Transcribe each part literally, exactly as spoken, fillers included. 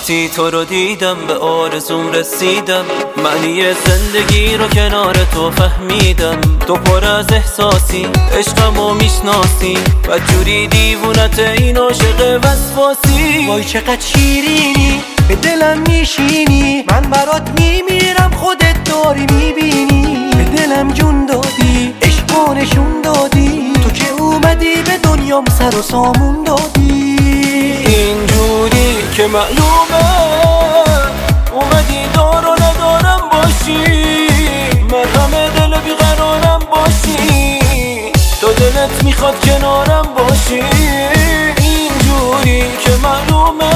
وقتی تو رو دیدم به آرزوم رسیدم، معنی زندگی رو کنار تو فهمیدم. تو پر از احساسی، عشقمو میشناسی، بدجوری دیوونت این عاشق وسواسی. وای چقدر شیرینی، به دلم میشینی، من برات میمیرم خودت داری میبینی. به دلم جون دادی، عشقو نشون دادی، تو که اومدی به دنیام سر و سامون دادی. اینجوری که معلومه اومدی دار و ندارم باشی، مرهم دل بیقرارم باشی، تو دلت میخواد کنارم باشی. اینجوری که معلومه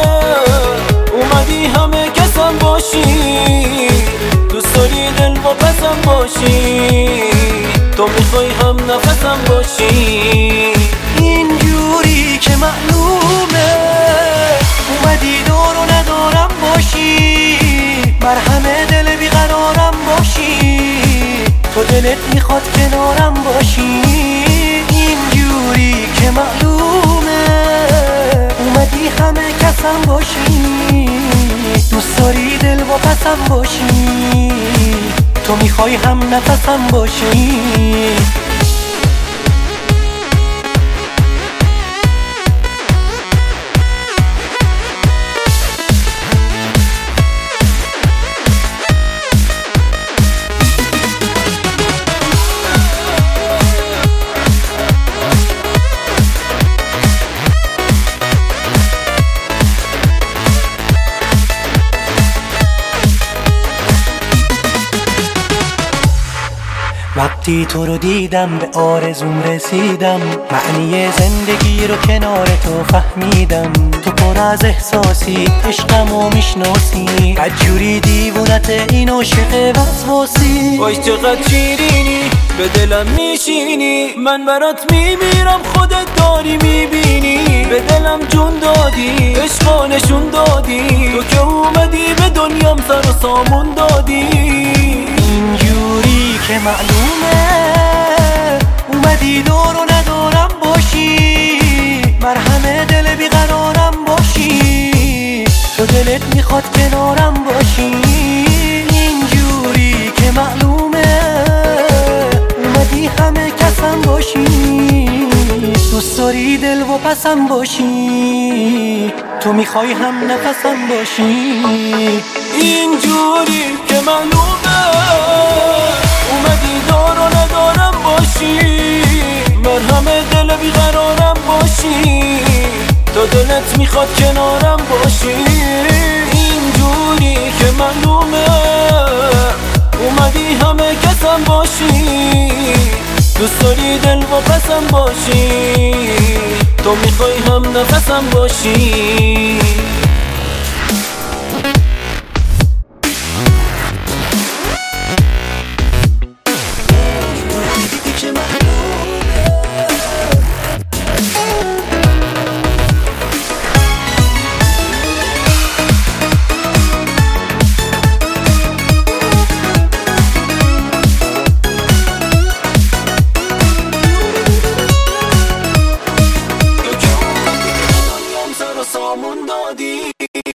اومدی همه کسم باشی، دوست داری دل و پسم باشی، تو میخوای هم نفسم باشی. اینجوری که معلومه اومدی دار و ندارم باشی، مرهم دل بیقرارم باشی، تو دلت میخواد کنارم باشی. اینجوری که معلومه اومدی همه کسم باشی، دوست داری دل و پسم باشی، تو میخوای هم نفسم باشی. وقتی تو رو دیدم به آرزوم رسیدم، معنی زندگی رو کنار تو فهمیدم. تو پر از احساسی، عشقمو میشناسی، بدجوری دیوونت این عاشق وسواسی. وای چقدر شیرینی، به دلم میشینی، من برات میمیرم خودت داری میبینی. به دلم جون دادی، عشقا نشون دادی، تو که اومدی به دنیام سر و سامون دادی. اینجوری که معلومه اومدی دار و ندارم باشی، مرهم دل بیقرارم باشی، تو دلت میخواد کنارم باشی. اینجوری که معلومه اومدی همه کسم باشی، دوست داری دل و پسم باشی، تو میخوای هم نفسم باشی. اینجوری که معلومه اومدی دار و ندارم باشی، مرهم دل بیقرارم باشی، تو دلت میخواد کنارم باشی. اینجوری که معلومه اومدی همه کسم باشی، دوست داری دل و پسم باشی، تو میخوای هم نفسم باشی. سامون دادی